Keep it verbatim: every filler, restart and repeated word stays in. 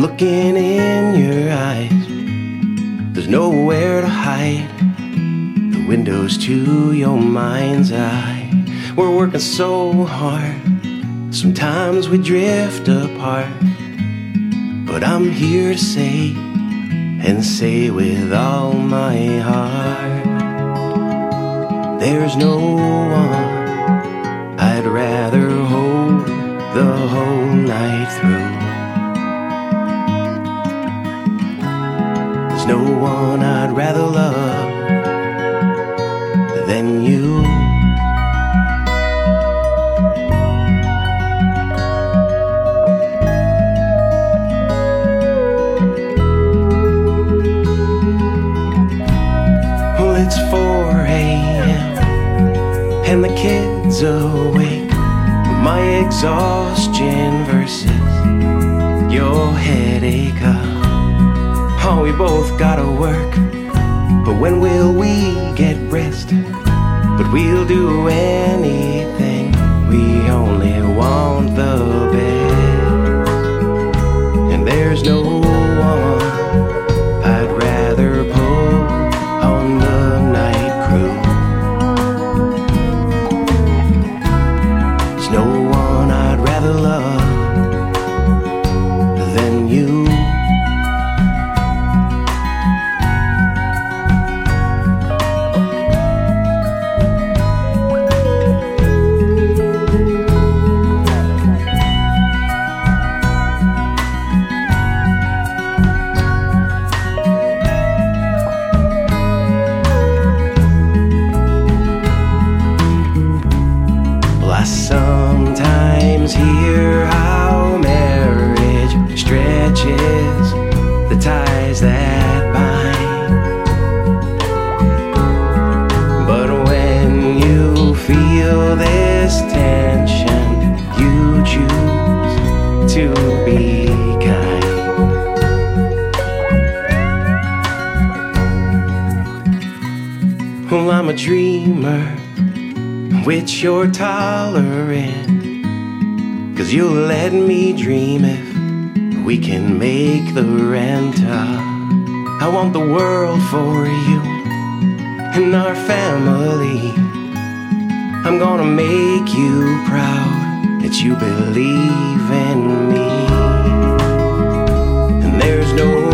looking in your eyes. There's nowhere to hide. The windows to your mind's eye. We're working so hard. Sometimes we drift apart. But I'm here to say, and say with all my heart, there's no one I'd rather hold the whole night through. There's no one I'd rather love than you. Well, it's four a.m. and the kids awake. My exhaustion versus your headache. Oh, we both gotta work, but when will we get rest? But we'll do anything, we only want the best. And there's no one I'd rather pull on the night crew. There's no one I'd rather love than you. I sometimes hear how marriage stretches the ties that bind. But when you feel this tension, you choose to be kind. Well, I'm a dreamer, which you're tolerant, 'cause you'll let me dream if we can make the rent. uh, I want the world for you and our family. I'm gonna make you proud that you believe in me. And there's no